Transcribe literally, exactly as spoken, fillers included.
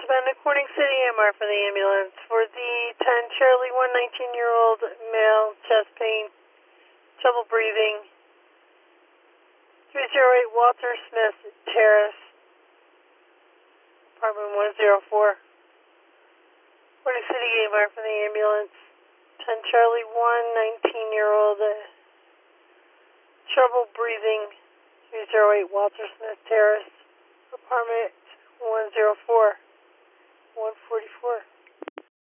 Bennett, Corning City, M R for the ambulance. For the ten Shirley one, nineteen-year-old male, chest pain, trouble breathing. three zero eight Walter Smith Terrace, apartment one oh four. Corning City, M R for the ambulance. ten Charlie one, nineteen-year-old, uh, trouble breathing. three zero eight Walter Smith Terrace, apartment one oh four, one forty-four.